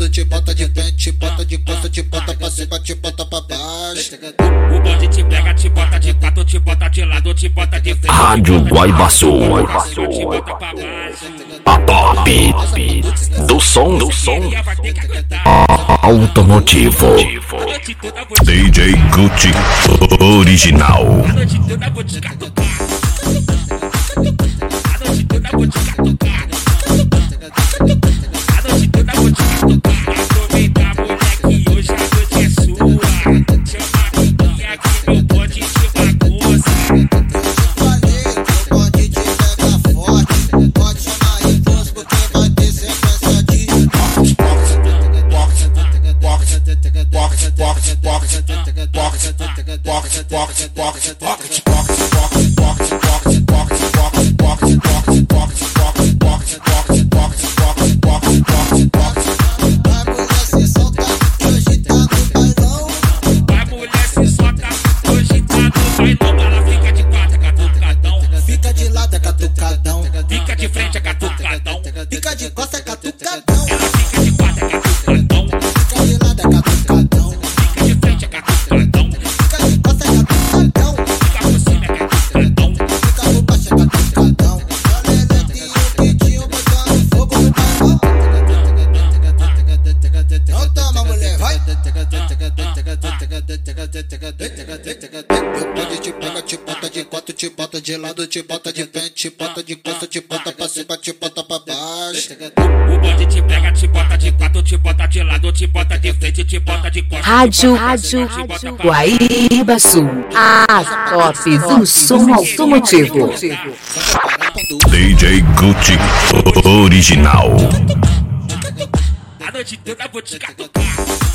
te bota de frente, te bota de costa, te bota pra cima, te bota pra baixo. O bonde te pega, te bota de quatro, te bota de lado, te bota de frente. Rádio Guaibaçu, Te bota pra baixo. a top do som automotivo. DJ Gucci original. A noite toda vou te catucar. A noite toda vou te catucar. A noite toda vou te catucar. Aproveita, moleque, hoje a noite é sua. Chama a amiguinha que meu bonde te bagunça. Falei que o bonde te pega forte. Pode chamar aí força porque vai ter sequência de A mulher se solta, hoje tá no bailão. Ela fica de quatro, é catucadão. fica de lado é catucadão, Fica de frente, é catucadão. fica de costa é catucadão, Ela fica de quatro, é catucadão. fica de lado é catucadão, Fica de frente, é catucadão. fica de costa é catucadão, Fica por cima, é catucadão. fica por baixo é catucadão. Olha e o Pitinho botando fogo no bailão. Então toma, mulher, vai. Eu pode te pega, te bota de quatro, te bota de lado, te bota de frente, te bota de costa, te bota pra cima, te bota pra baixo. O bonde te pega, te bota de quatro, te bota de lado, te bota de frente, te bota de costas. Rádio Guaibaçu, a top do som automotivo. DJ Gucci original. A noite toda vou te catucar.